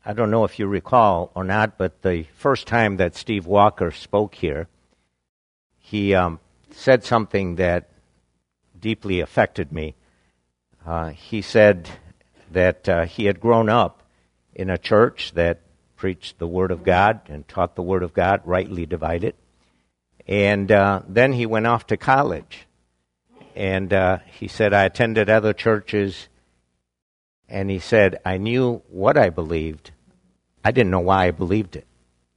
I don't know if you recall or not, but the first time that Steve Walker spoke here, he said something that deeply affected me. He said that he had grown up in a church that preached the Word of God and taught the Word of God, rightly divided. And then he went off to college. And he said, I attended other churches. And he said, I knew what I believed. I didn't know why I believed it.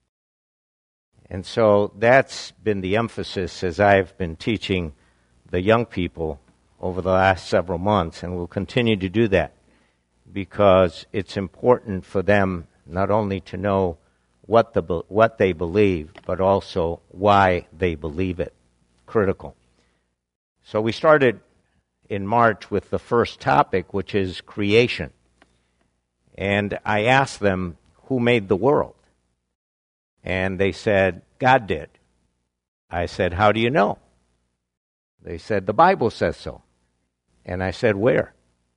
And so that's been the emphasis as I've been teaching the young people over the last several months, and will continue to do that because it's important for them not only to know what they believe, but also why they believe it. Critical. So we started in March with the first topic, which is creation. And I asked them, who made the world? And they said, God did. I said, how do you know? They said, the Bible says so. And I said, where?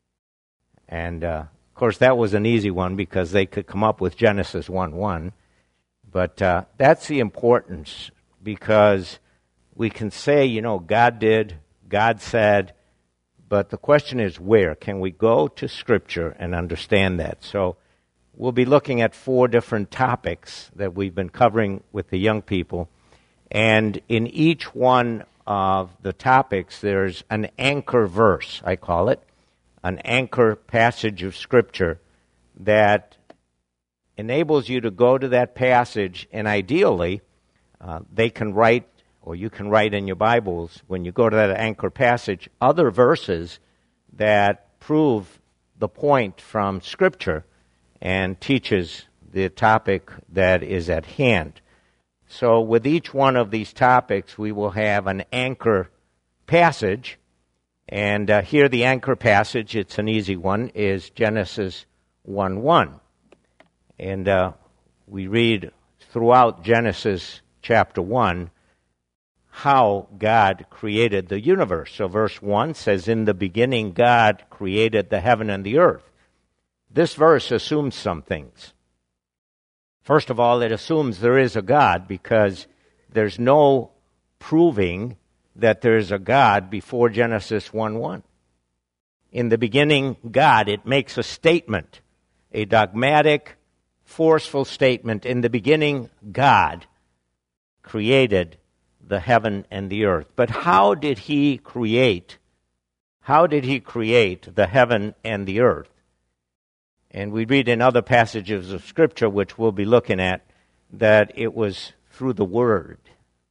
And, of course, that was an easy one because they could come up with Genesis 1:1. But that's the importance because we can say, God did, God said, but the question is where? Can we go to Scripture and understand that? So we'll be looking at 4 different topics that we've been covering with the young people. And in each one of the topics, there's an anchor verse, I call it, an anchor passage of Scripture that enables you to go to that passage, and ideally, they can write, or you can write in your Bibles, when you go to that anchor passage, other verses that prove the point from Scripture and teaches the topic that is at hand. So with each one of these topics, we will have an anchor passage. And here the anchor passage, it's an easy one, is Genesis 1:1. And we read throughout Genesis chapter 1 how God created the universe. So verse 1 says, in the beginning God created the heaven and the earth. This verse assumes some things. First of all, it assumes there is a God because there's no proving that there is a God before Genesis 1:1. In the beginning, God, it makes a statement, a dogmatic, forceful statement. In the beginning, God created the heaven and the earth. But how did he create? How did he create the heaven and the earth? And we read in other passages of Scripture, which we'll be looking at, that it was through the Word.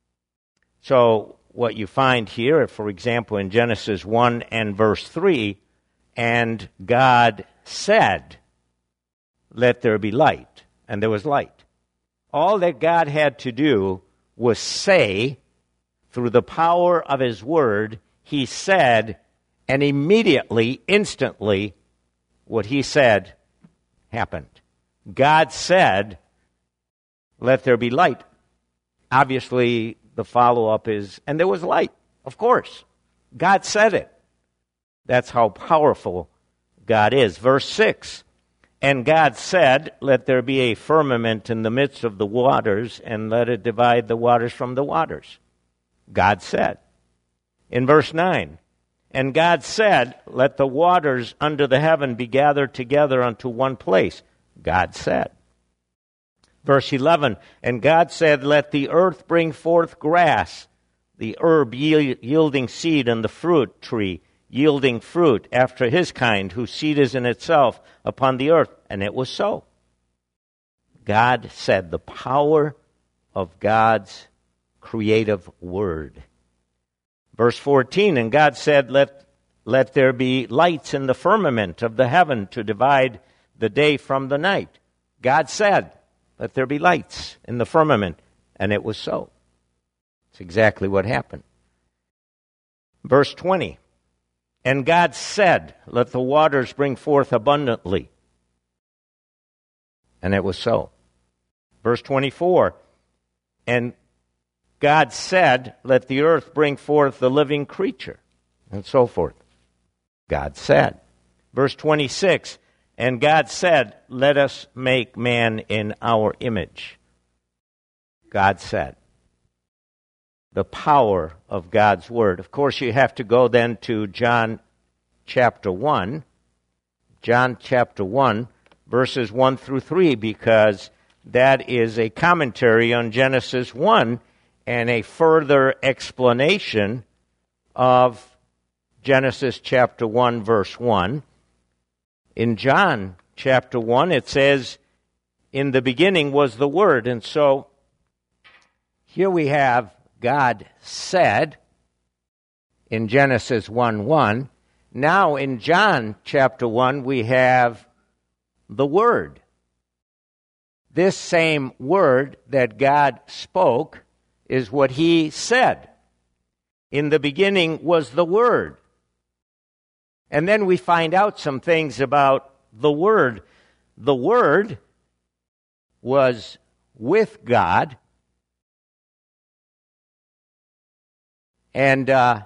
So what you find here, for example, in Genesis 1 and verse 3, and God said, let there be light. And there was light. All that God had to do was say, through the power of His Word, He said, and immediately, instantly, what He said happened. God said, let there be light. Obviously, the follow-up is, and there was light, of course. God said it. That's how powerful God is. Verse 6, and God said, let there be a firmament in the midst of the waters, and let it divide the waters from the waters. God said. In verse 9, and God said, let the waters under the heaven be gathered together unto one place. God said. Verse 11, and God said, let the earth bring forth grass, the herb yielding seed, and the fruit tree yielding fruit after his kind, whose seed is in itself upon the earth. And it was so. God said, the power of God's creative word. Verse 14, and God said, let there be lights in the firmament of the heaven to divide the day from the night. God said, let there be lights in the firmament. And it was so. It's exactly what happened. Verse 20, and God said, let the waters bring forth abundantly. And it was so. Verse 24, and God said, let the earth bring forth the living creature, and so forth. God said. Verse 26, And God said, let us make man in our image. God said. The power of God's Word. Of course, you have to go then to John chapter 1. John chapter 1, verses 1 through 3, because that is a commentary on Genesis 1 and a further explanation of Genesis chapter 1, verse 1. In John chapter 1, it says, in the beginning was the Word. And so here we have God said in Genesis 1:1. Now in John chapter 1, we have the Word. This same Word that God spoke is what He said. In the beginning was the Word. And then we find out some things about the Word. The Word was with God. And the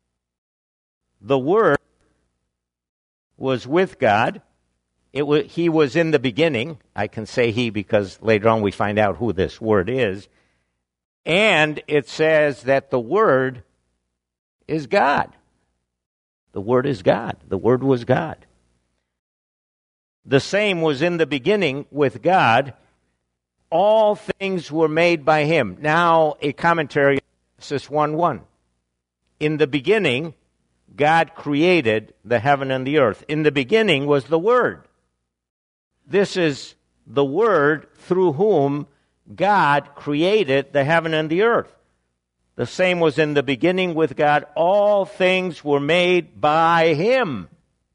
Word was with God. He was in the beginning. I can say He because later on we find out who this Word is. And it says that the Word is God. The Word is God. The Word was God. The same was in the beginning with God. All things were made by Him. Now a commentary, Genesis 1:1. In the beginning, God created the heaven and the earth. In the beginning was the Word. This is the Word through whom God created the heaven and the earth. The same was in the beginning with God. All things were made by Him.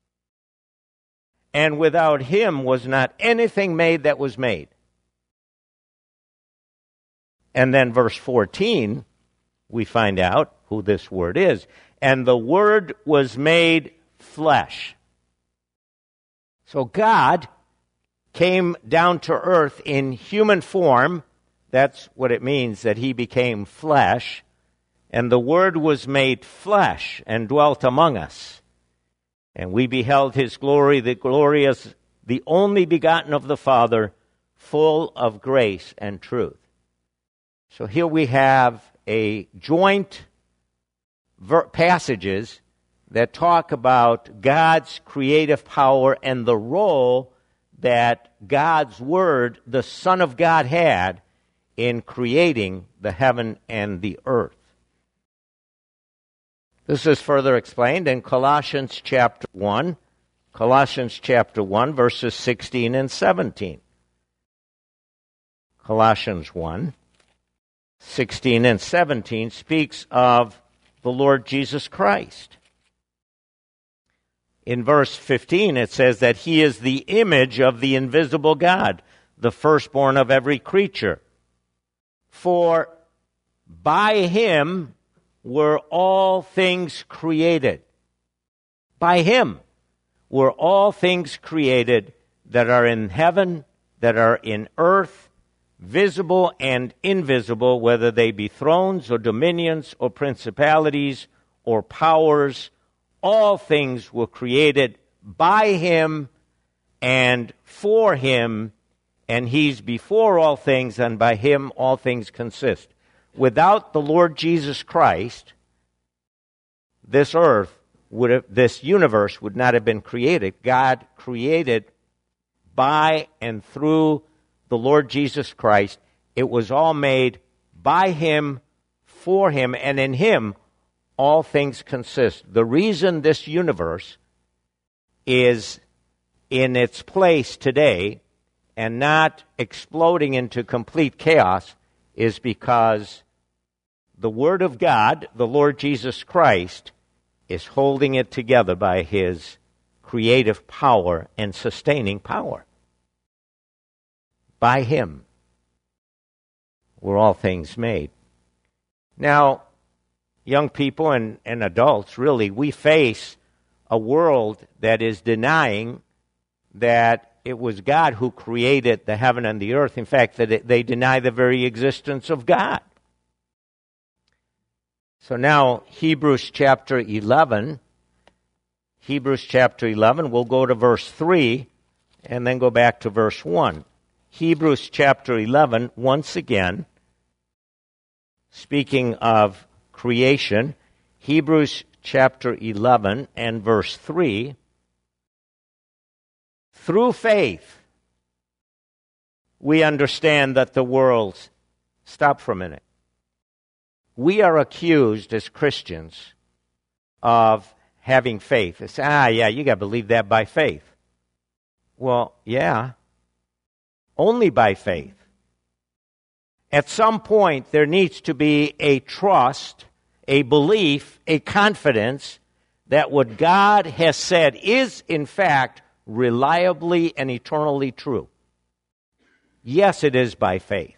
And without Him was not anything made that was made. And then verse 14, we find out who this Word is. And the Word was made flesh. So God came down to earth in human form. That's what it means, that He became flesh. And the Word was made flesh and dwelt among us. And we beheld His glory, the glorious, the only begotten of the Father, full of grace and truth. So here we have a joint passages that talk about God's creative power and the role that God's Word, the Son of God, had in creating the heaven and the earth. This is further explained in Colossians chapter 1. Colossians chapter 1, verses 16 and 17. Colossians 1, 16 and 17 speaks of the Lord Jesus Christ. In verse 15, it says that He is the image of the invisible God, the firstborn of every creature. For by Him were all things created. By Him were all things created that are in heaven, that are in earth, visible and invisible, whether they be thrones or dominions or principalities or powers. All things were created by Him and for Him, and He's before all things, and by Him all things consist. Without the Lord Jesus Christ, this universe would not have been created. God created by and through the Lord Jesus Christ. It was all made by Him, for Him, and in Him all things consist. The reason this universe is in its place today and not exploding into complete chaos is because the Word of God, the Lord Jesus Christ, is holding it together by His creative power and sustaining power. By Him were all things made. Now, young people and adults, really, we face a world that is denying that it was God who created the heaven and the earth. In fact, that they deny the very existence of God. So now, Hebrews chapter 11, we'll go to verse 3. and then go back to verse 1. Hebrews chapter 11, once again, speaking of creation, Hebrews chapter 11 and verse 3, through faith, we understand that the world, stop for a minute. We are accused as Christians of having faith. It's, yeah, you got to believe that by faith. Well, yeah, only by faith. At some point, there needs to be a trust, a belief, a confidence that what God has said is, in fact, reliably and eternally true. Yes, it is by faith.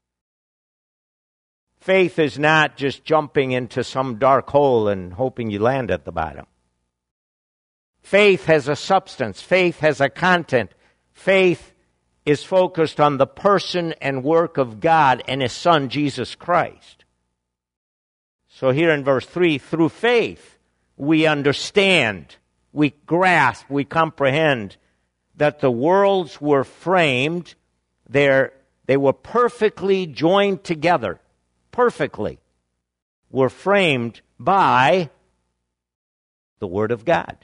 Faith is not just jumping into some dark hole and hoping you land at the bottom. Faith has a substance. Faith has a content. Faith is focused on the person and work of God and His Son, Jesus Christ. So here in verse 3, through faith, we understand, we grasp, we comprehend that the worlds were framed, they were perfectly joined together, perfectly, were framed by the Word of God.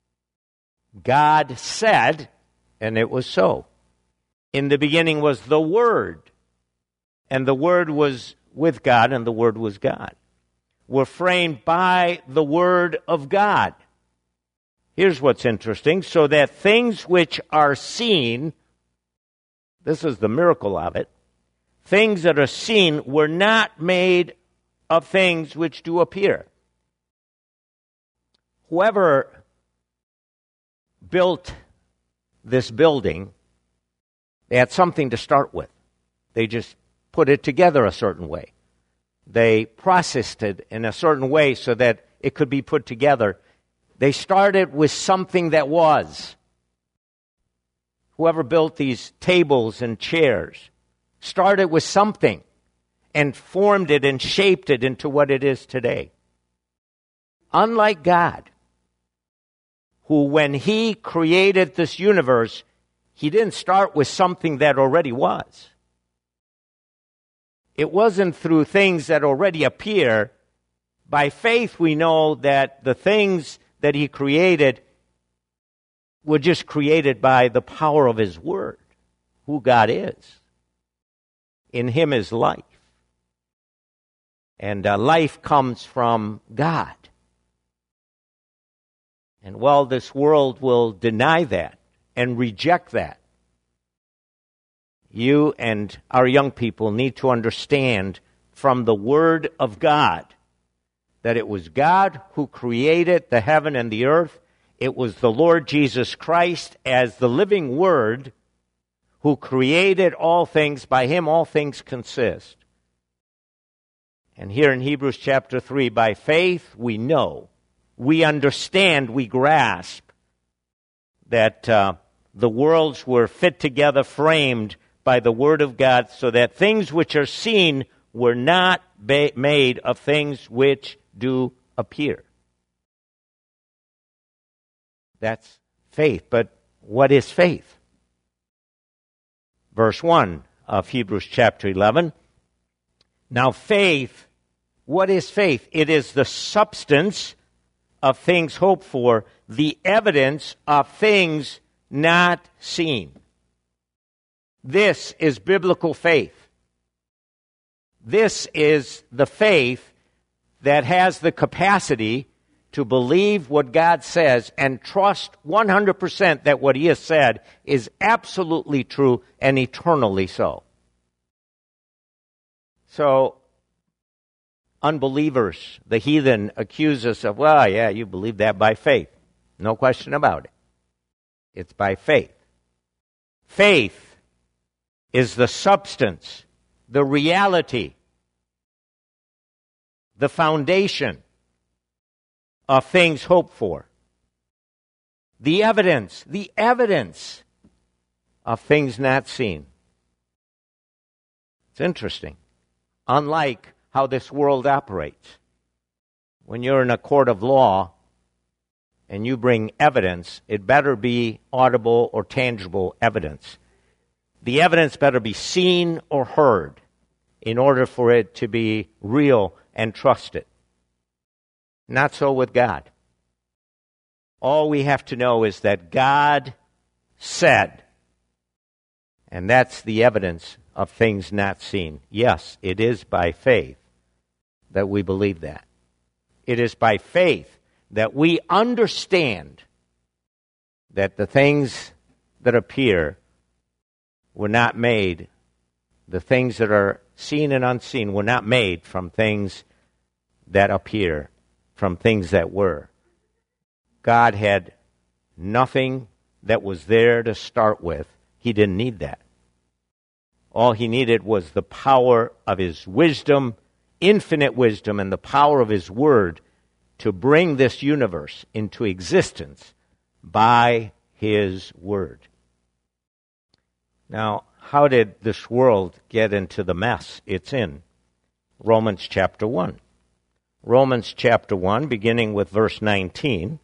God said, and it was so. In the beginning was the Word, and the Word was with God, and the Word was God. Were framed by the Word of God. Here's what's interesting. So that things which are seen, this is the miracle of it, things that are seen were not made of things which do appear. Whoever built this building, they had something to start with. They just put it together a certain way. They processed it in a certain way so that it could be put together. They started with something that was. Whoever built these tables and chairs started with something and formed it and shaped it into what it is today. Unlike God, who when He created this universe, He didn't start with something that already was. It wasn't through things that already appear. By faith, we know that the things that He created were just created by the power of His Word, who God is. In Him is life. And life comes from God. And while this world will deny that and reject that, you and our young people need to understand from the Word of God that it was God who created the heaven and the earth. It was the Lord Jesus Christ as the living Word who created all things. By Him all things consist. And here in Hebrews chapter 3, by faith we know, we understand, we grasp that the worlds were fit together, framed by the Word of God, so that things which are seen were not made of things which do appear. That's faith. But what is faith? Verse 1 of Hebrews chapter 11. Now faith, what is faith? It is the substance of things hoped for, the evidence of things not seen. This is biblical faith. This is the faith that has the capacity to believe what God says and trust 100% that what He has said is absolutely true and eternally so. So, unbelievers, the heathen, accuse us of, well, yeah, you believe that by faith. No question about it. It's by faith. Faith is the substance, the reality, the foundation of things hoped for. The evidence of things not seen. It's interesting. Unlike how this world operates. When you're in a court of law, and you bring evidence, it better be audible or tangible evidence. The evidence better be seen or heard in order for it to be real and trusted. Not so with God. All we have to know is that God said, and that's the evidence of things not seen. Yes, it is by faith that we believe that. It is by faith that we understand that the things that appear were not made, the things that are seen and unseen were not made from things that appear, from things that were. God had nothing that was there to start with. He didn't need that. All he needed was the power of his wisdom, infinite wisdom, and the power of his word to bring this universe into existence by his word. Now, how did this world get into the mess it's in? Romans chapter 1. Romans chapter 1, beginning with verse 19.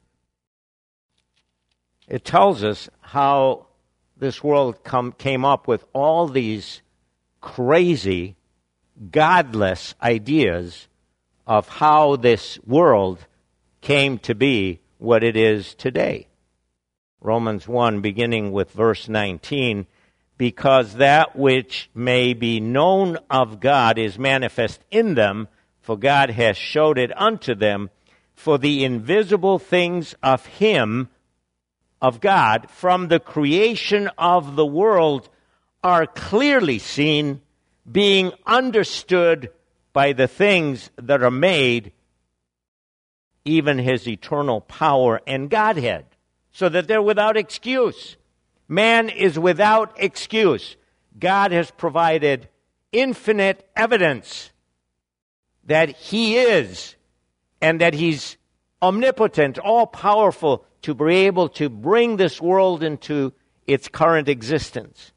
It tells us how this world came up with all these crazy, godless ideas of how this world came to be what it is today. Romans 1, beginning with verse 19, because that which may be known of God is manifest in them, for God has showed it unto them. For the invisible things of him, of God, from the creation of the world are clearly seen, being understood by the things that are made, even his eternal power and Godhead, so that they're without excuse. Man is without excuse. God has provided infinite evidence that he is, and that he's omnipotent, all-powerful, to be able to bring this world into its current existence.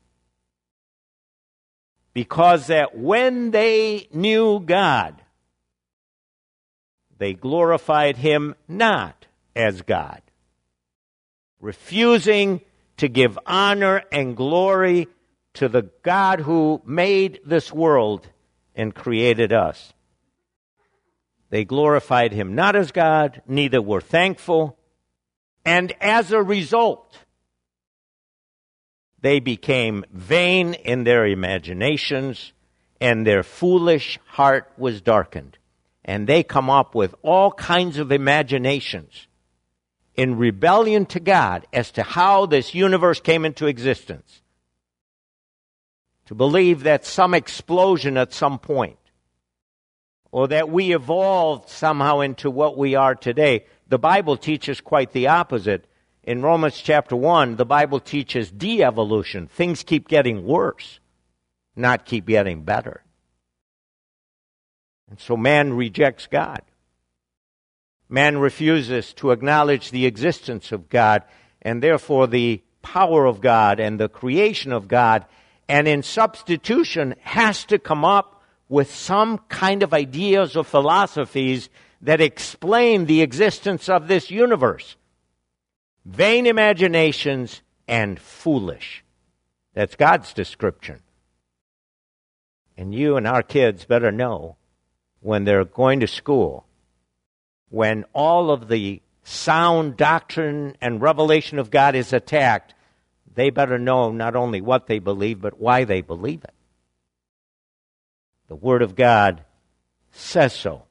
Because that when they knew God, they glorified him not as God, refusing to give honor and glory to the God who made this world and created us. They glorified him not as God, neither were thankful, and as a result, they became vain in their imaginations, and their foolish heart was darkened. And they come up with all kinds of imaginations in rebellion to God as to how this universe came into existence. To believe that some explosion at some point, or that we evolved somehow into what we are today. The Bible teaches quite the opposite. In Romans chapter 1, the Bible teaches de-evolution. Things keep getting worse, not keep getting better. And so man rejects God. Man refuses to acknowledge the existence of God, and therefore the power of God and the creation of God, and in substitution has to come up with some kind of ideas or philosophies that explain the existence of this universe. Vain imaginations and foolish. That's God's description. And you and our kids better know when they're going to school, when all of the sound doctrine and revelation of God is attacked, they better know not only what they believe, but why they believe it. The Word of God says so.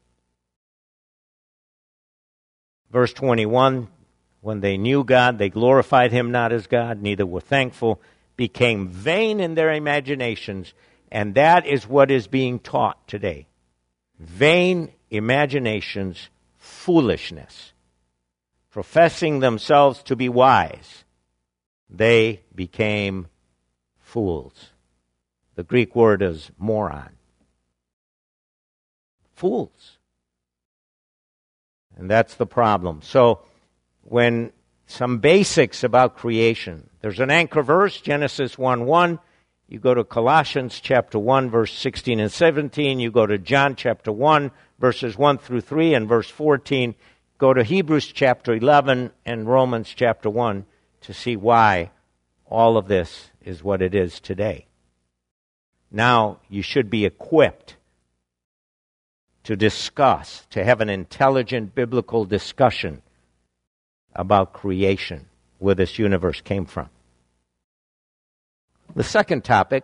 Verse 21, when they knew God, they glorified him not as God, neither were thankful, became vain in their imaginations, and that is what is being taught today. Vain imaginations, foolishness. Professing themselves to be wise, they became fools. The Greek word is moron. Fools. And that's the problem. So, when some basics about creation, there's an anchor verse, Genesis 1:1. You go to Colossians chapter 1, verse 16 and 17. You go to John chapter 1, verses 1 through 3 and verse 14. go to Hebrews chapter 11 and Romans chapter 1 to see why all of this is what it is today. Now you should be equipped to discuss, to have an intelligent biblical discussion about creation, where this universe came from. The second topic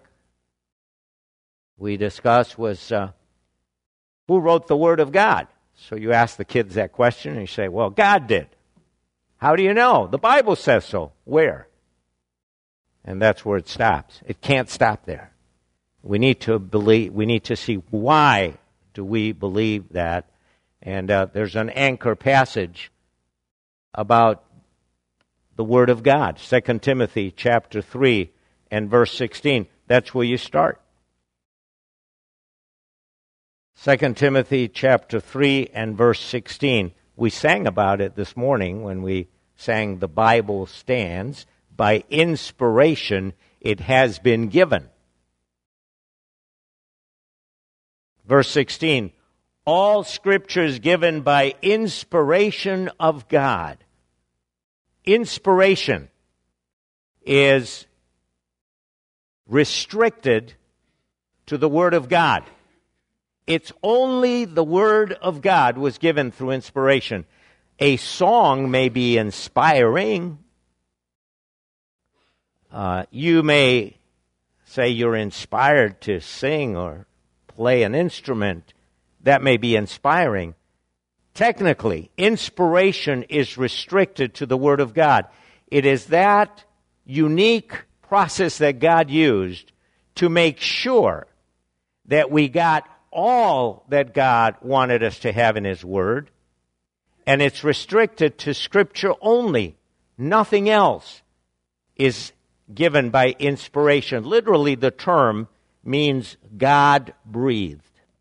we discussed was who wrote the Word of God? So you ask the kids that question and you say, well, God did. How do you know? The Bible says so. Where? And that's where it stops. It can't stop there. We need to see why do we believe that. And there's an anchor passage about the Word of God. 2 Timothy chapter 3 and verse 16. That's where you start. 2 Timothy chapter 3 and verse 16. We sang about it this morning when we sang The Bible Stands. By inspiration it has been given. Verse 16. All Scripture is given by inspiration of God. Inspiration is restricted to the Word of God. It's only the Word of God was given through inspiration. A song may be inspiring. You may say you're inspired to sing or play an instrument. That may be inspiring. Technically, inspiration is restricted to the Word of God. It is that unique process that God used to make sure that we got all that God wanted us to have in His Word, and it's restricted to Scripture only. Nothing else is given by inspiration. Literally, the term means God breathed.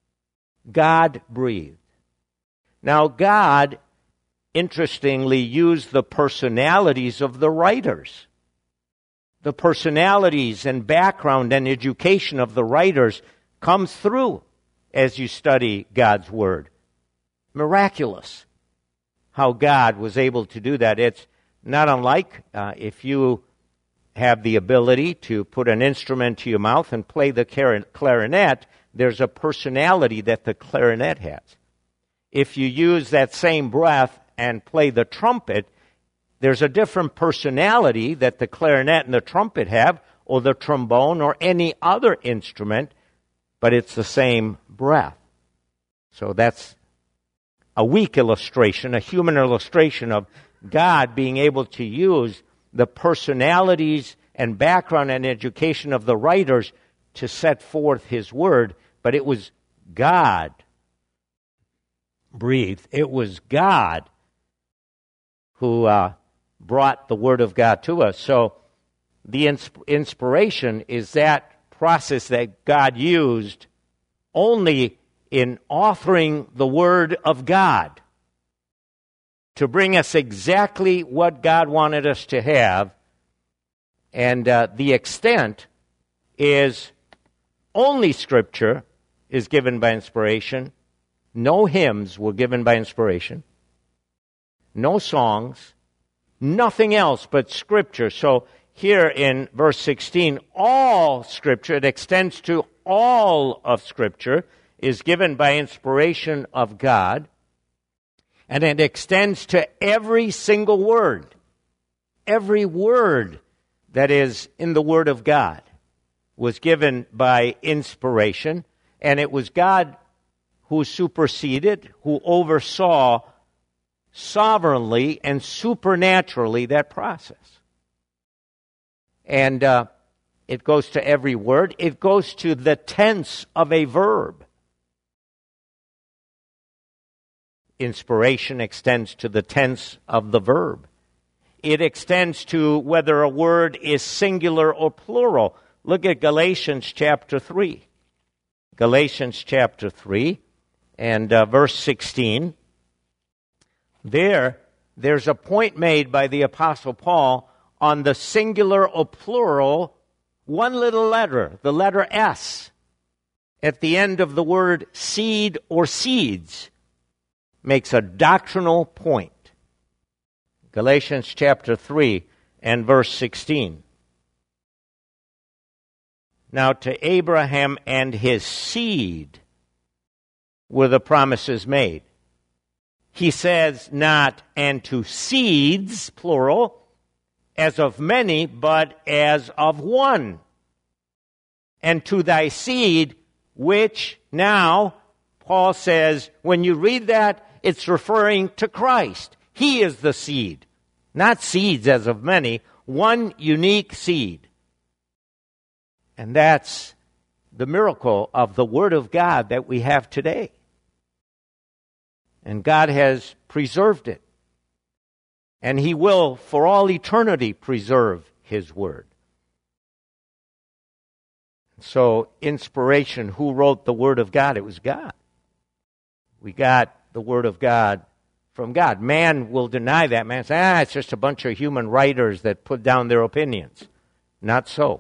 God breathed. Now, God, interestingly, used the personalities of the writers. The personalities and background and education of the writers comes through as you study God's Word. Miraculous how God was able to do that. It's not unlike if you have the ability to put an instrument to your mouth and play the clarinet, there's a personality that the clarinet has. If you use that same breath and play the trumpet, there's a different personality that the clarinet and the trumpet have, or the trombone, or any other instrument, but it's the same breath. So that's a weak illustration, a human illustration of God being able to use the personalities and background and education of the writers to set forth His Word, but it was God breathed. It was God who brought the Word of God to us. So the inspiration is that process that God used only in authoring the Word of God to bring us exactly what God wanted us to have. And the extent is only Scripture is given by inspiration. No hymns were given by inspiration. No songs. Nothing else but Scripture. So here in verse 16, all Scripture, it extends to all of Scripture, is given by inspiration of God. And it extends to every single word. Every word that is in the Word of God was given by inspiration. And it was God who superseded, who oversaw sovereignly and supernaturally that process. And it goes to every word. It goes to the tense of a verb. Inspiration extends to the tense of the verb. It extends to whether a word is singular or plural. Look at Galatians chapter 3. Galatians chapter 3 and verse 16. There's a point made by the Apostle Paul on the singular or plural, one little letter, the letter S, at the end of the word seed or seeds. makes a doctrinal point. Galatians chapter 3 and verse 16. Now to Abraham and his seed were the promises made. He says not, and to seeds, plural, as of many, but as of one. And to thy seed, which now, Paul says, when you read that, it's referring to Christ. He is the seed, not seeds as of many, one unique seed. And that's the miracle of the Word of God that we have today. And God has preserved it. And He will, for all eternity, preserve His Word. So, inspiration, who wrote the Word of God? It was God. We got the Word of God from God. Man will deny that. Man says, it's just a bunch of human writers that put down their opinions. Not so.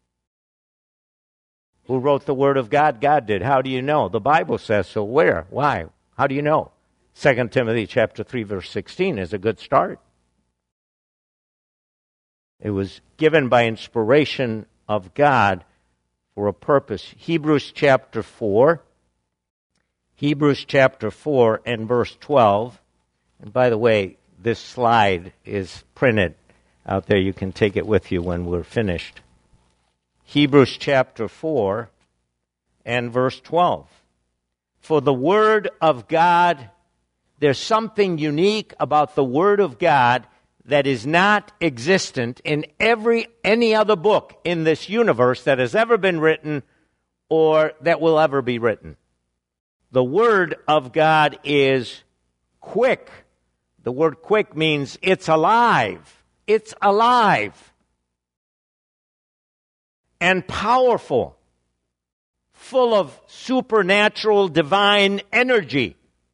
Who wrote the Word of God? God did. How do you know? The Bible says so. Where? Why? How do you know? 2 Timothy chapter 3, verse 16 is a good start. It was given by inspiration of God for a purpose. Hebrews chapter 4 and verse 12. And by the way, this slide is printed out there. You can take it with you when we're finished. Hebrews chapter 4 and verse 12. For the Word of God, there's something unique about the Word of God that is not existent in any other book in this universe that has ever been written or that will ever be written. The Word of God is quick. The word quick means it's alive. It's alive. And powerful. Full of supernatural divine energy.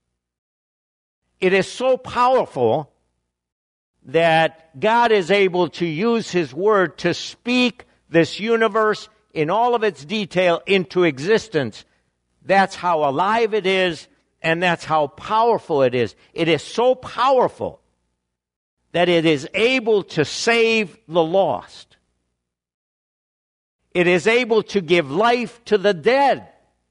It is so powerful that God is able to use His Word to speak this universe in all of its detail into existence. That's how alive it is, and that's how powerful it is. It is so powerful that it is able to save the lost. It is able to give life to the dead.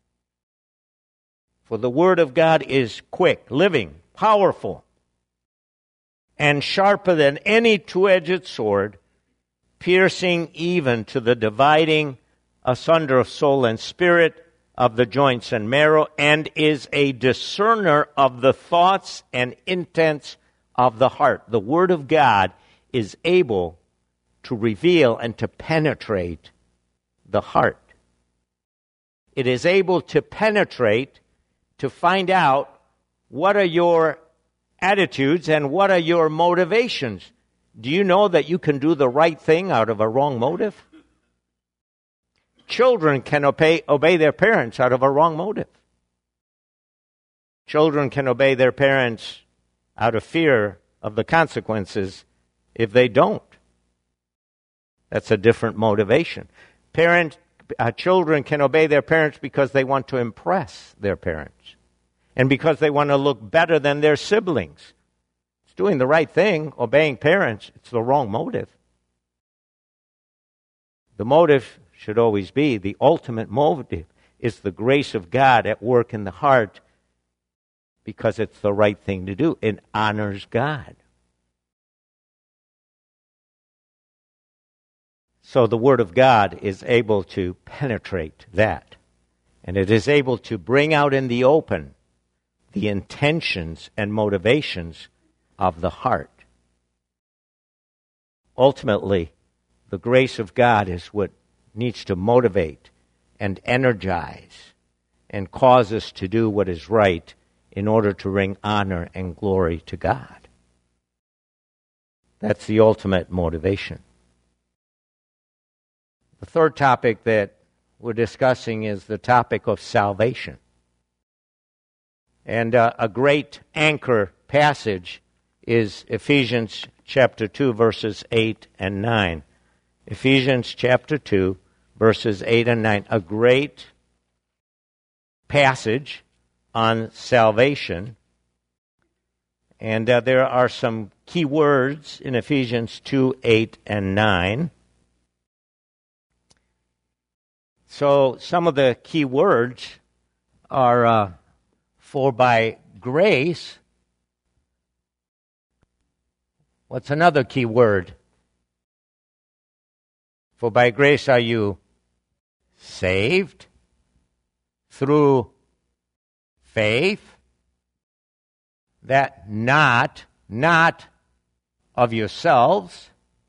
For the Word of God is quick, living, powerful, and sharper than any two-edged sword, piercing even to the dividing asunder of soul and spirit, of the joints and marrow, and is a discerner of the thoughts and intents of the heart. The Word of God is able to reveal and to penetrate the heart. It is able to penetrate, to find out what are your attitudes and what are your motivations. Do you know that you can do the right thing out of a wrong motive? Children can obey their parents out of a wrong motive. Children can obey their parents out of fear of the consequences if they don't. That's a different motivation. Children can obey their parents because they want to impress their parents and because they want to look better than their siblings. It's doing the right thing, obeying parents. It's the wrong motive. The motive should always be, the ultimate motive is the grace of God at work in the heart because it's the right thing to do. It honors God. So the Word of God is able to penetrate that. And it is able to bring out in the open the intentions and motivations of the heart. Ultimately, the grace of God is what needs to motivate and energize and cause us to do what is right in order to bring honor and glory to God. That's the ultimate motivation. The third topic that we're discussing is the topic of salvation. And a great anchor passage is Ephesians chapter 2, verses 8 and 9. Ephesians chapter 2, verses 8 and 9. A great passage on salvation. And there are some key words in Ephesians 2, 8, and 9. So some of the key words are, for by grace. What's another key word? For by grace are you saved through faith, that not of yourselves.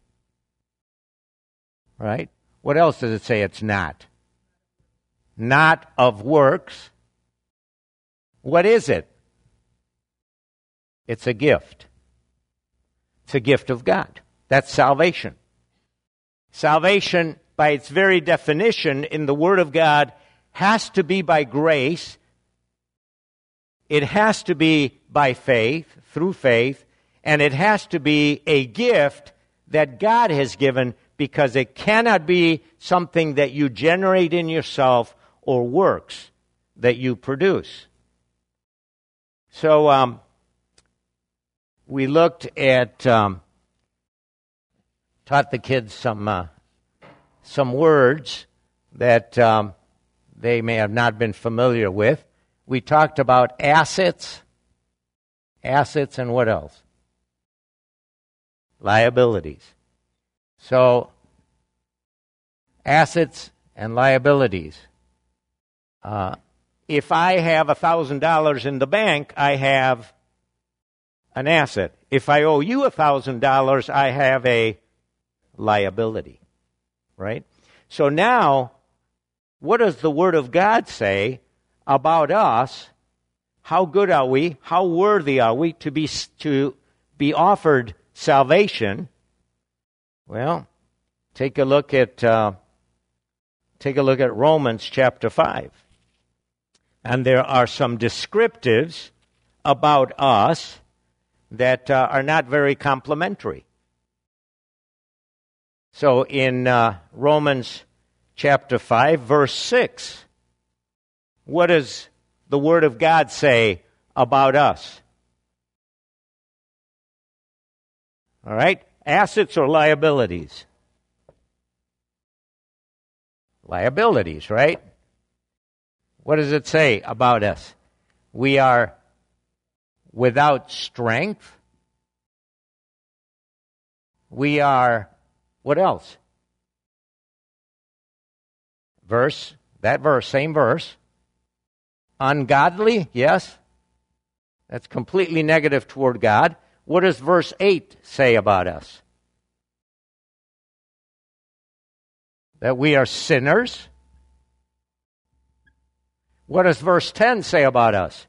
Right? What else does it say it's not? Not of works. What is it? It's a gift. It's a gift of God. That's salvation. Salvation, by its very definition in the Word of God, has to be by grace. It has to be by faith, through faith, and it has to be a gift that God has given, because it cannot be something that you generate in yourself or works that you produce. So we looked at, taught the kids some words that they may have not been familiar with. We talked about assets, and what else? Liabilities. So, assets and liabilities. If I have $1,000 in the bank, I have an asset. If I owe you $1,000, I have a liability. Right? So now, what does the Word of God say about us? How good are we? How worthy are we to be offered salvation? Well, take a look at Romans chapter 5. And there are some descriptives about us that are not very complimentary. So in Romans chapter 5, verse 6, what does the Word of God say about us? All right? Assets or liabilities? Liabilities, right? What does it say about us? We are without strength. We are, what else? Same verse. Ungodly, yes. That's completely negative toward God. What does verse 8 say about us? That we are sinners. What does verse 10 say about us?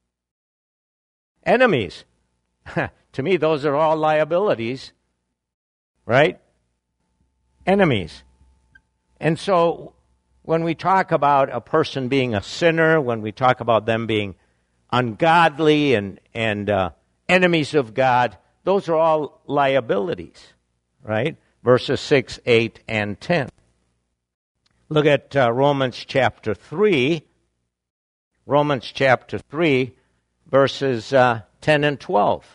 Enemies. To me, those are all liabilities, right? Enemies. And so, when we talk about a person being a sinner, when we talk about them being ungodly and enemies of God, those are all liabilities, right? Verses 6, 8, and 10. Look at Romans chapter 3. Romans chapter 3, verses 10 and 12.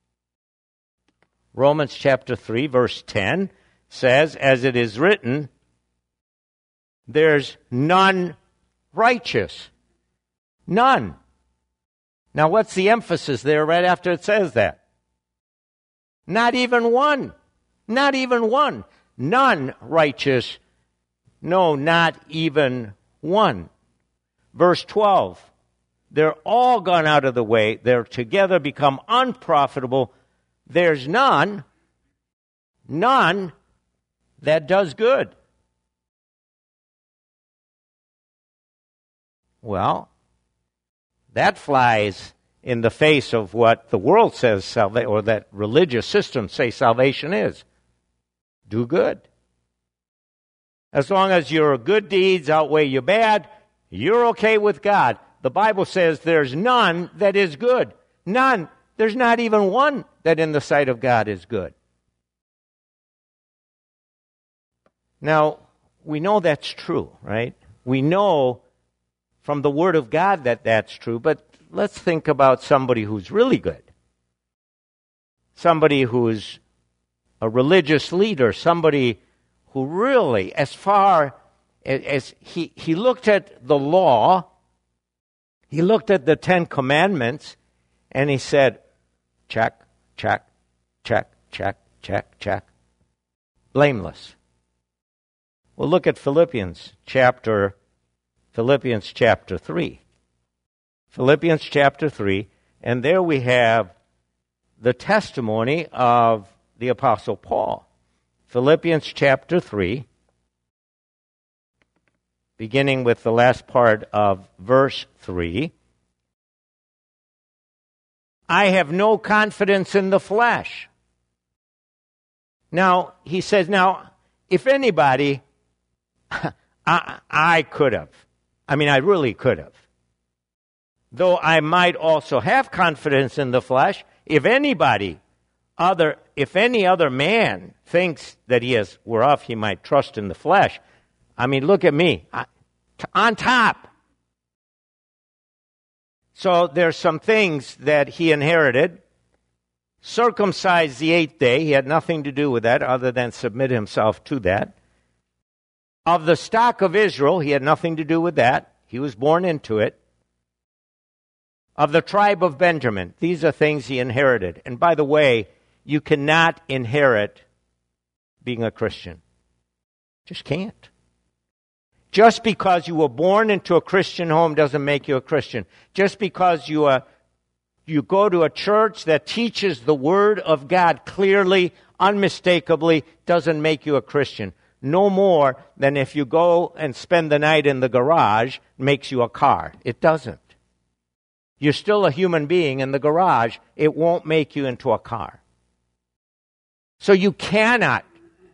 Romans chapter 3, verse 10 says, as it is written, there's none righteous. None. Now, what's the emphasis there right after it says that? Not even one. Not even one. None righteous. No, not even one. Verse 12. They're all gone out of the way. They're together become unprofitable. There's none that does good. Well, that flies in the face of what the world says, or that religious systems say salvation is. Do good. As long as your good deeds outweigh your bad, you're okay with God. The Bible says there's none that is good. None. There's not even one that in the sight of God is good. Now, we know that's true, right? We know from the Word of God that that's true, but let's think about somebody who's really good. somebody who's a religious leader, somebody who really, as far as he looked at the law, he looked at the Ten Commandments, and he said, check, check, check, check, check, check. Blameless. Well, look at Philippians chapter 3. Philippians chapter 3, and there we have the testimony of the Apostle Paul. Philippians chapter 3, beginning with the last part of verse 3. I have no confidence in the flesh. Now, he says, if anybody, I could have. I mean, I really could have. Though I might also have confidence in the flesh, if any other man thinks that he is whereof he might trust in the flesh, I mean, look at me, on top. So there's some things that he inherited. Circumcised the 8th day, he had nothing to do with that other than submit himself to that. Of the stock of Israel, he had nothing to do with that. He was born into it. Of the tribe of Benjamin, these are things he inherited. And by the way, you cannot inherit being a Christian. Just can't. Just because you were born into a Christian home doesn't make you a Christian. Just because you go to a church that teaches the Word of God clearly, unmistakably, doesn't make you a Christian. No more than if you go and spend the night in the garage makes you a car. It doesn't. You're still a human being in the garage. It won't make you into a car. So you cannot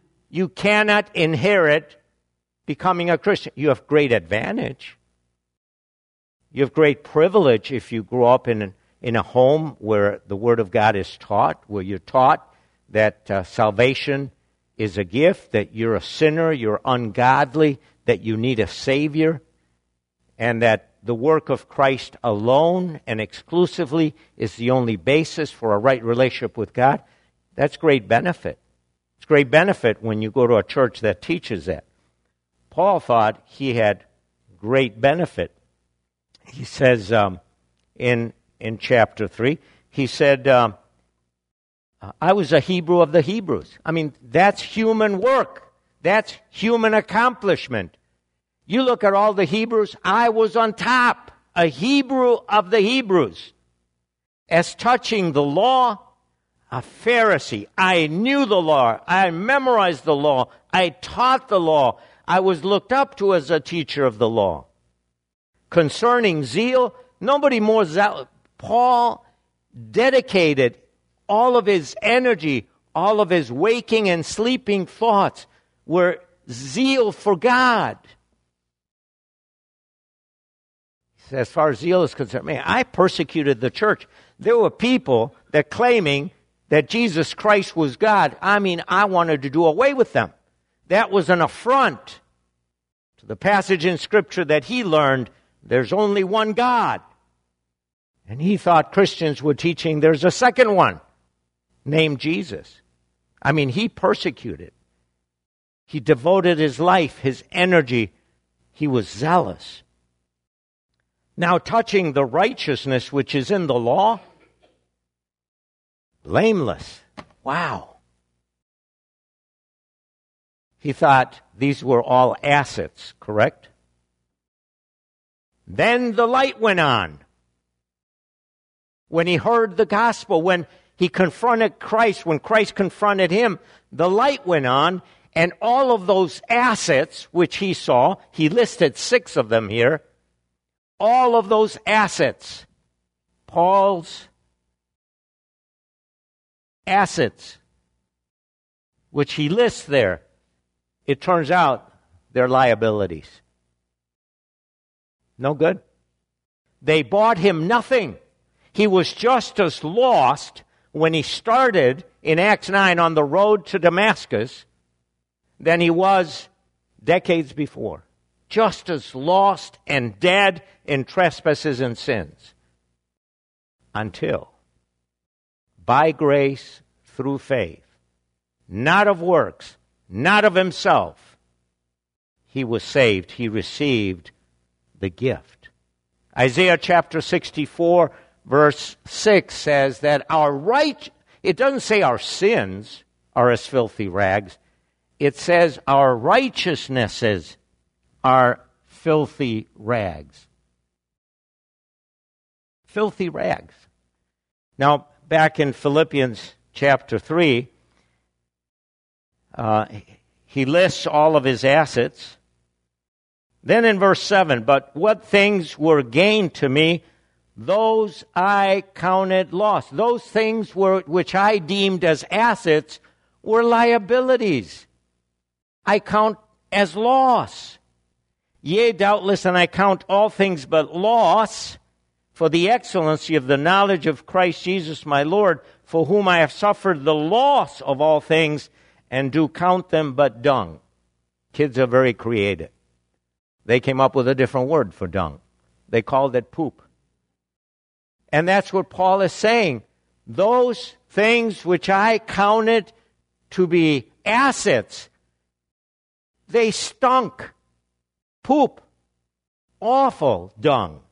inherit becoming a Christian. You have great advantage. You have great privilege if you grow up in a home where the Word of God is taught, where you're taught that salvation is a gift, that you're a sinner, you're ungodly, that you need a Savior, and that the work of Christ alone and exclusively is the only basis for a right relationship with God. That's great benefit. It's great benefit when you go to a church that teaches that. Paul thought he had great benefit. He says in chapter 3, he said, I was a Hebrew of the Hebrews. I mean, that's human work. That's human accomplishment. You look at all the Hebrews, I was on top, a Hebrew of the Hebrews. As touching the law, a Pharisee. I knew the law. I memorized the law. I taught the law. I was looked up to as a teacher of the law. Concerning zeal, nobody more zealous. Paul dedicated all of his energy, all of his waking and sleeping thoughts were zeal for God. As far as zeal is concerned, man, I persecuted the church. There were people that claiming that Jesus Christ was God. I mean, I wanted to do away with them. That was an affront to the passage in Scripture that he learned, there's only one God. And he thought Christians were teaching there's a second one named Jesus. I mean, he persecuted. He devoted his life, his energy. He was zealous. Now, touching the righteousness which is in the law, blameless. Wow. He thought these were all assets, correct? Then the light went on. When he heard the gospel, when he confronted Christ, when Christ confronted him, the light went on, and all of those assets which he saw, he listed 6 of them here, all of those assets, Paul's assets, which he lists there, it turns out they're liabilities. No good. They bought him nothing. He was just as lost when he started in Acts 9 on the road to Damascus than he was decades before. Just as lost and dead in trespasses and sins. Until, by grace, through faith, not of works, not of himself. He was saved. He received the gift. Isaiah chapter 64, verse 6 says that it doesn't say our sins are as filthy rags. It says our righteousnesses are filthy rags. Filthy rags. Now, back in Philippians chapter 3, he lists all of his assets. Then in verse 7, but what things were gained to me, those I counted loss. Those things which I deemed as assets were liabilities. I count as loss. Yea, doubtless, and I count all things but loss for the excellency of the knowledge of Christ Jesus my Lord, for whom I have suffered the loss of all things, and do count them but dung. Kids are very creative. They came up with a different word for dung. They called it poop. And that's what Paul is saying. Those things which I counted to be assets, they stunk. Poop. Awful dung.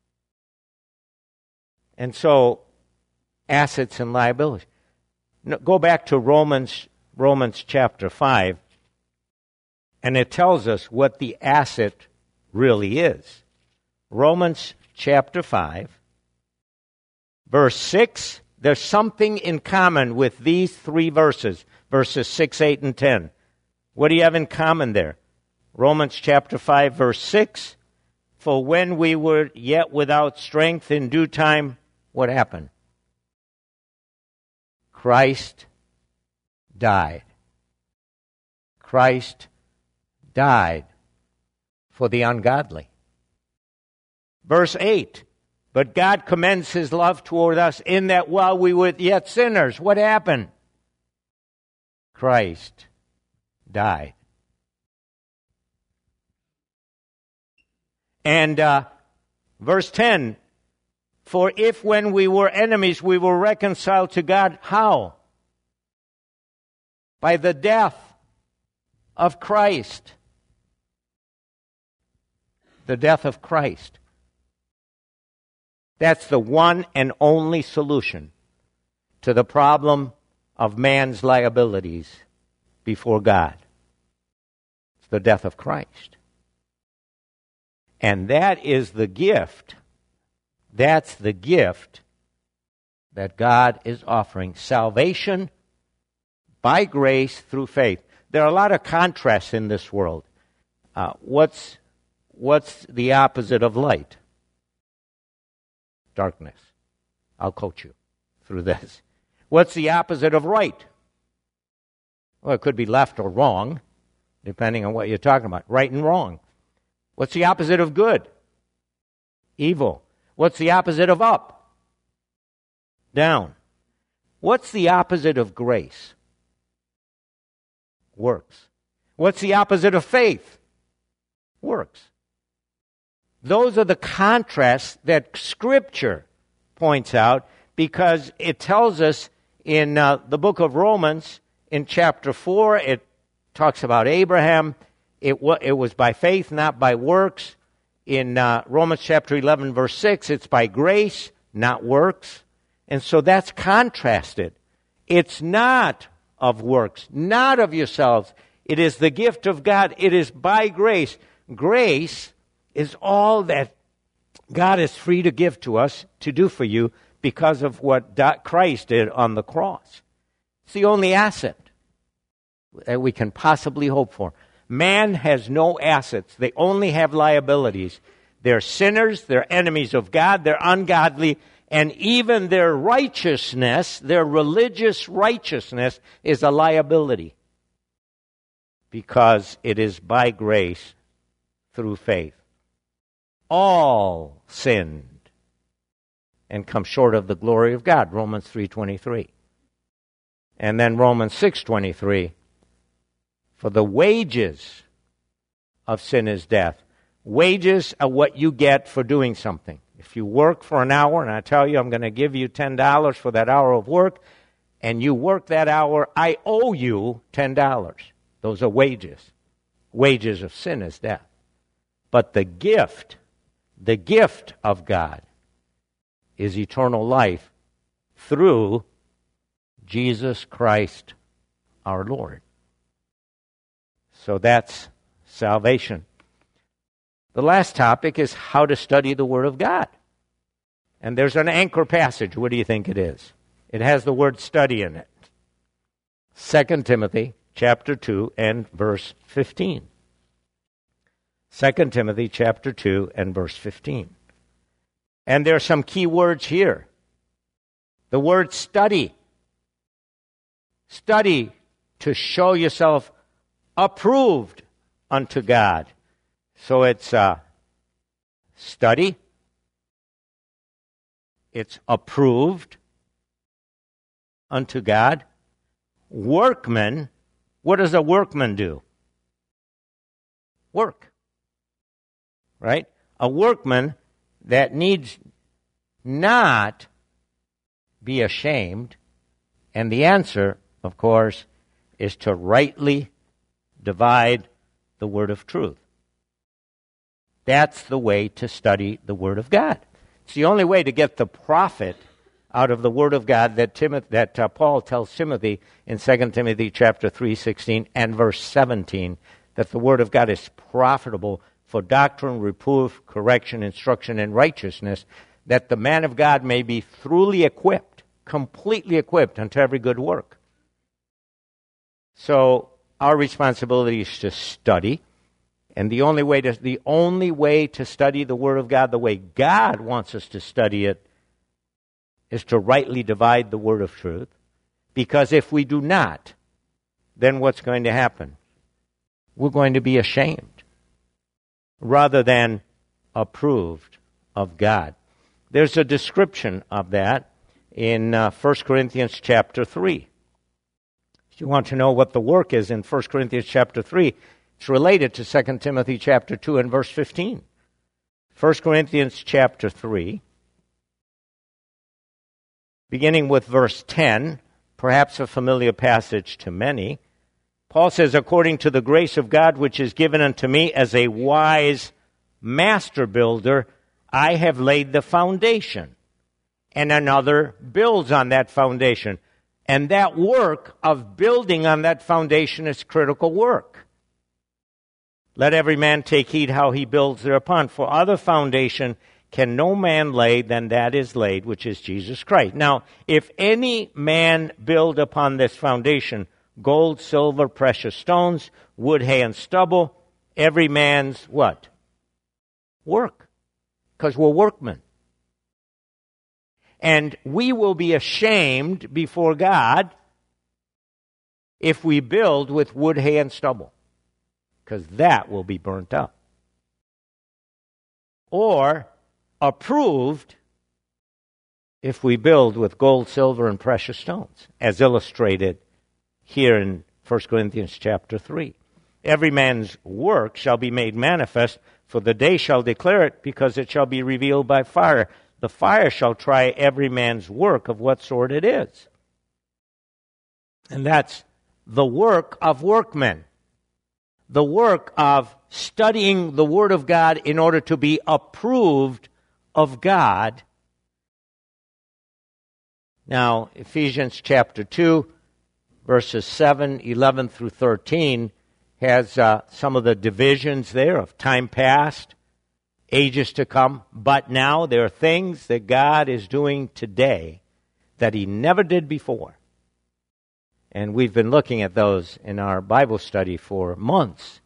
And so, assets and liabilities. Go back to Romans chapter 5, and it tells us what the asset really is. Romans chapter 5, verse 6, there's something in common with these three verses 6, 8, and 10. What do you have in common there? Romans chapter 5, verse 6, for when we were yet without strength, in due time, what happened? Christ died. Christ died for the ungodly. Verse 8, but God commends his love toward us in that while we were yet sinners, what happened? Christ died. And verse 10, for if when we were enemies we were reconciled to God, how? By the death of Christ. The death of Christ. That's the one and only solution to the problem of man's liabilities before God. It's the death of Christ. And that is the gift. That's the gift that God is offering. Salvation by grace through faith. There are a lot of contrasts in this world. What's the opposite of light? Darkness. I'll coach you through this. What's the opposite of right? Well, it could be left or wrong, depending on what you're talking about. Right and wrong. What's the opposite of good? Evil. What's the opposite of up? Down. What's the opposite of grace? Works. What's the opposite of faith? Works. Those are the contrasts that Scripture points out, because it tells us in the book of Romans, in chapter 4, it talks about Abraham. It was by faith, not by works. In Romans chapter 11, verse 6, it's by grace, not works. And so that's contrasted. It's not of works, not of yourselves. It is the gift of God. It is by grace. Grace is all that God is free to give to us, to do for you, because of what Christ did on the cross. It's the only asset that we can possibly hope for. Man has no assets. They only have liabilities. They're sinners. They're enemies of God. They're ungodly. And even their righteousness, their religious righteousness, is a liability, because it is by grace through faith. All sinned and come short of the glory of God, Romans 3:23. And then Romans 6:23, for the wages of sin is death. Wages are what you get for doing something. If you work for an hour, and I tell you I'm going to give you $10 for that hour of work, and you work that hour, I owe you $10. Those are wages. Wages of sin is death. But the gift of God is eternal life through Jesus Christ our Lord. So that's salvation. The last topic is how to study the Word of God. And there's an anchor passage. What do you think it is? It has the word study in it. 2 Timothy chapter 2 and verse 15. 2 Timothy chapter 2 and verse 15. And there are some key words here. The word study. Study to show yourself approved unto God. So it's study. It's approved unto God. Workman. What does a workman do? Work. Right? A workman that needs not be ashamed. And the answer, of course, is to rightly divide the word of truth. That's the way to study the Word of God. It's the only way to get the profit out of the Word of God that Paul tells Timothy in 2 Timothy chapter 3:16 and verse 17, that the Word of God is profitable for doctrine, reproof, correction, instruction, and righteousness, that the man of God may be thoroughly equipped, completely equipped unto every good work. So our responsibility is to study. And the only way to study the Word of God the way God wants us to study it is to rightly divide the word of truth. Because if we do not, then what's going to happen? We're going to be ashamed rather than approved of God. There's a description of that in 1 Corinthians chapter 3. If you want to know what the work is in 1 Corinthians chapter 3, it's related to 2 Timothy chapter 2 and verse 15. 1 Corinthians chapter 3, beginning with verse 10, perhaps a familiar passage to many. Paul says, according to the grace of God which is given unto me as a wise master builder, I have laid the foundation, and another builds on that foundation. And that work of building on that foundation is critical work. Let every man take heed how he builds thereupon. For other foundation can no man lay than that is laid, which is Jesus Christ. Now, if any man build upon this foundation, gold, silver, precious stones, wood, hay, and stubble, every man's what? Work. Because we're workmen. And we will be ashamed before God if we build with wood, hay, and stubble. Because that will be burnt up. Or approved if we build with gold, silver, and precious stones, as illustrated here in 1 Corinthians chapter 3. Every man's work shall be made manifest, for the day shall declare it, because it shall be revealed by fire. The fire shall try every man's work of what sort it is. And that's the work of workmen. The work of studying the Word of God in order to be approved of God. Now, Ephesians chapter 2, verses 7, 11 through 13, has some of the divisions there of time past, ages to come. But now there are things that God is doing today that He never did before. And we've been looking at those in our Bible study for months.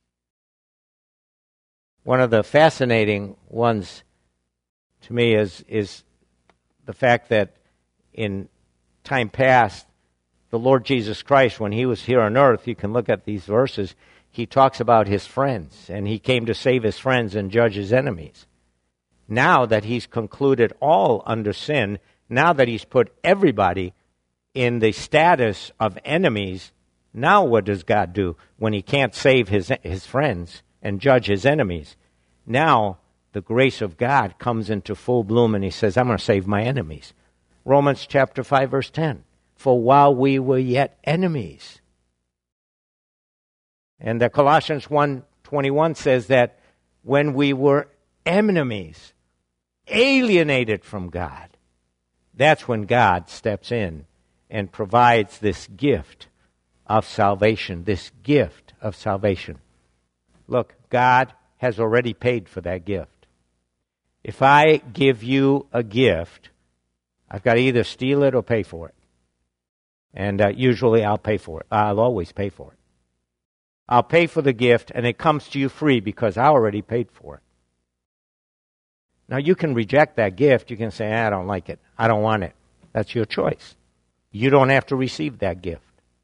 One of the fascinating ones to me is the fact that in time past, the Lord Jesus Christ, when He was here on earth, you can look at these verses, He talks about His friends, and He came to save His friends and judge His enemies. Now that He's concluded all under sin, now that He's put everybody in the status of enemies, now what does God do when He can't save His friends and judge His enemies? Now the grace of God comes into full bloom and He says, I'm going to save my enemies. Romans chapter 5 verse 10. for while we were yet enemies. And Colossians 1:21 says that when we were enemies, alienated from God, that's when God steps in and provides this gift of salvation, this gift of salvation. Look, God has already paid for that gift. If I give you a gift, I've got to either steal it or pay for it. And usually I'll pay for it. I'll always pay for it. I'll pay for the gift, and it comes to you free because I already paid for it. Now, you can reject that gift. You can say, I don't like it. I don't want it. That's your choice. You don't have to receive that gift.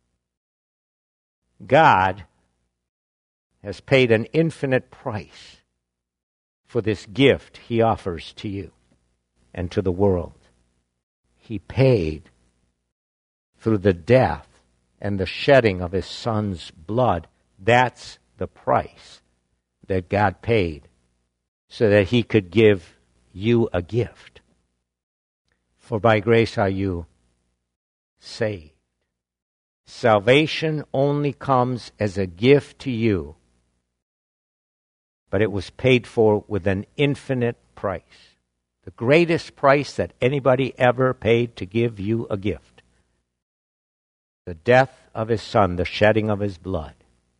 God has paid an infinite price for this gift he offers to you and to the world. He paid through the death and the shedding of his Son's blood. That's the price that God paid so that he could give you a gift. For by grace are you saved. Salvation only comes as a gift to you, but it was paid for with an infinite price. The greatest price that anybody ever paid to give you a gift. The death of his Son, the shedding of his blood.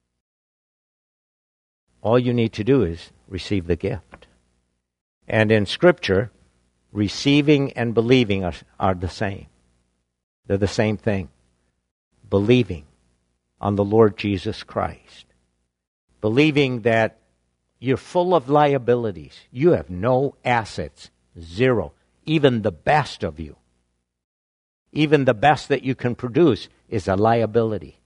All you need to do is receive the gift. And in Scripture, receiving and believing are the same. They're the same thing. Believing on the Lord Jesus Christ. Believing that you're full of liabilities. You have no assets. Zero. Even the best of you. Even the best that you can produce is a liability.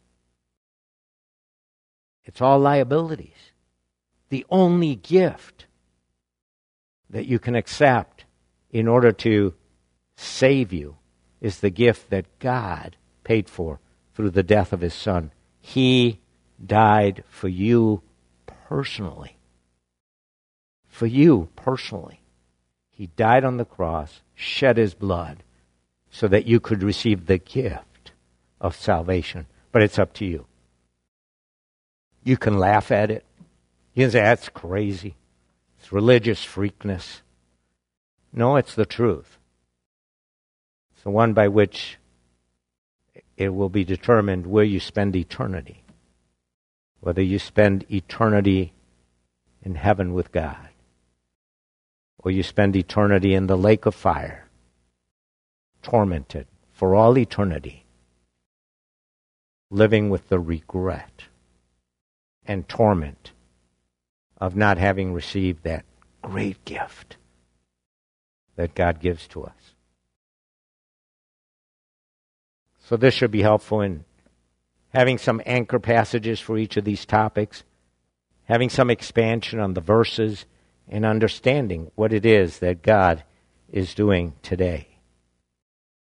It's all liabilities. The only gift that you can accept in order to save you is the gift that God paid for through the death of his Son. He died for you personally. For you personally. He died on the cross, shed his blood, so that you could receive the gift of salvation. But it's up to you. You can laugh at it. You can say, that's crazy. It's religious freakness. No, it's the truth. It's the one by which it will be determined where you spend eternity. Whether you spend eternity in heaven with God, or you spend eternity in the lake of fire, tormented for all eternity, living with the regret and torment of not having received that great gift that God gives to us. So this should be helpful in having some anchor passages for each of these topics, having some expansion on the verses, and understanding what it is that God is doing today.